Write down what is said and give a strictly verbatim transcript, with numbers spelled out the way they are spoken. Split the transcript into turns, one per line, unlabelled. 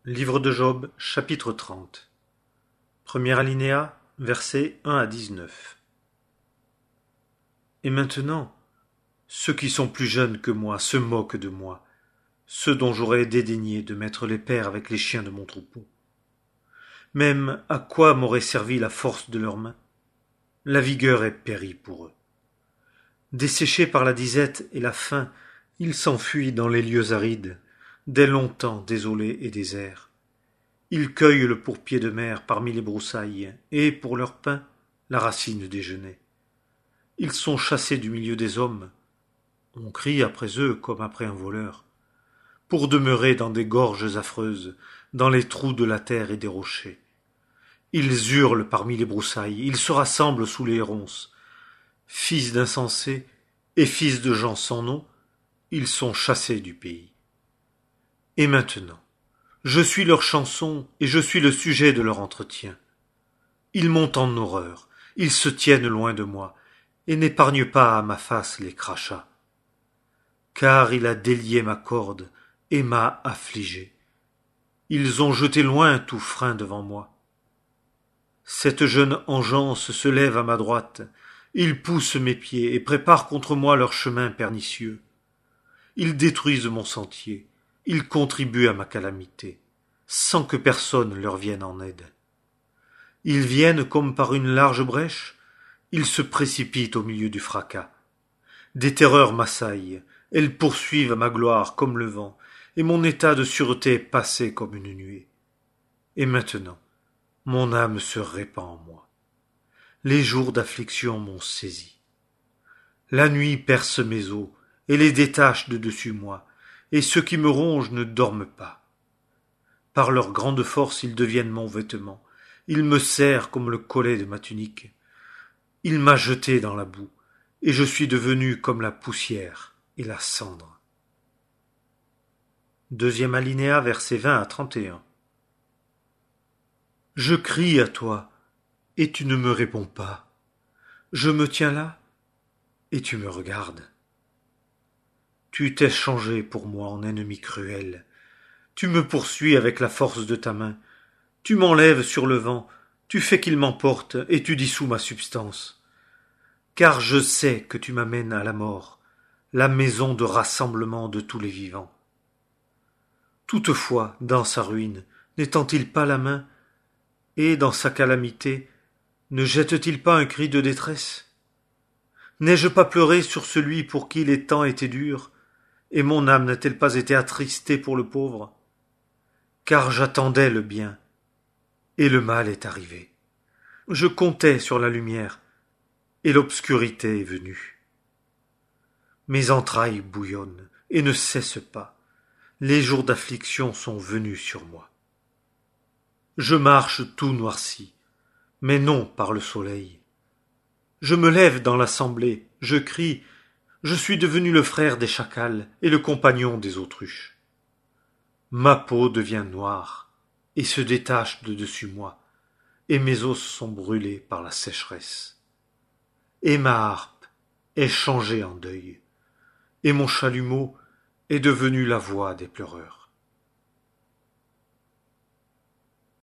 Livre de Job, chapitre trente. Premier alinéa, versets un à dix-neuf. Et maintenant, ceux qui sont plus jeunes que moi se moquent de moi, ceux dont j'aurais dédaigné de mettre les pères avec les chiens de mon troupeau. Même à quoi m'aurait servi la force de leurs mains? La vigueur est périe pour eux. Desséchés par la disette et la faim, ils s'enfuient dans les lieux arides, dès longtemps désolés et déserts. Ils cueillent le pourpier de mer parmi les broussailles, et, pour leur pain, la racine des genêts. Ils sont chassés du milieu des hommes. On crie après eux comme après un voleur, pour demeurer dans des gorges affreuses, dans les trous de la terre et des rochers. Ils hurlent parmi les broussailles, ils se rassemblent sous les ronces. Fils d'insensés et fils de gens sans nom, ils sont chassés du pays. Et maintenant, je suis leur chanson et je suis le sujet de leur entretien. Ils m'ont en horreur, ils se tiennent loin de moi, et n'épargnent pas à ma face les crachats. Car il a délié ma corde et m'a affligé. Ils ont jeté loin tout frein devant moi. Cette jeune engeance se lève à ma droite, ils poussent mes pieds et préparent contre moi leur chemin pernicieux. Ils détruisent mon sentier, ils contribuent à ma calamité, sans que personne leur vienne en aide. Ils viennent comme par une large brèche, ils se précipitent au milieu du fracas. Des terreurs m'assaillent, elles poursuivent ma gloire comme le vent, et mon état de sûreté est passé comme une nuée. Et maintenant, mon âme se répand en moi. Les jours d'affliction m'ont saisi. La nuit perce mes os, et les détache de dessus moi, et ceux qui me rongent ne dorment pas. Par leur grande force ils deviennent mon vêtement, ils me serrent comme le collet de ma tunique. Il m'a jeté dans la boue, et je suis devenu comme la poussière et la cendre. Deuxième alinéa, versets vingt à trente et un. Je crie à toi, et tu ne me réponds pas. Je me tiens là, et tu me regardes. Tu t'es changé pour moi en ennemi cruel. Tu me poursuis avec la force de ta main. Tu m'enlèves sur le vent, tu fais qu'il m'emporte, et tu dissous ma substance. Car je sais que tu m'amènes à la mort, la maison de rassemblement de tous les vivants. Toutefois, dans sa ruine, n'étend-il pas la main, et dans sa calamité, ne jette-t-il pas un cri de détresse? N'ai-je pas pleuré sur celui pour qui les temps étaient durs, et mon âme n'a-t-elle pas été attristée pour le pauvre? Car j'attendais le bien, et le mal est arrivé. Je comptais sur la lumière, et l'obscurité est venue. Mes entrailles bouillonnent, et ne cessent pas. Les jours d'affliction sont venus sur moi. Je marche tout noirci, mais non par le soleil. Je me lève dans l'assemblée, je crie, je suis devenu le frère des chacals et le compagnon des autruches. Ma peau devient noire et se détache de dessus moi, et mes os sont brûlés par la sécheresse. Et ma harpe est changée en deuil, et mon chalumeau est devenu la voix des pleureurs.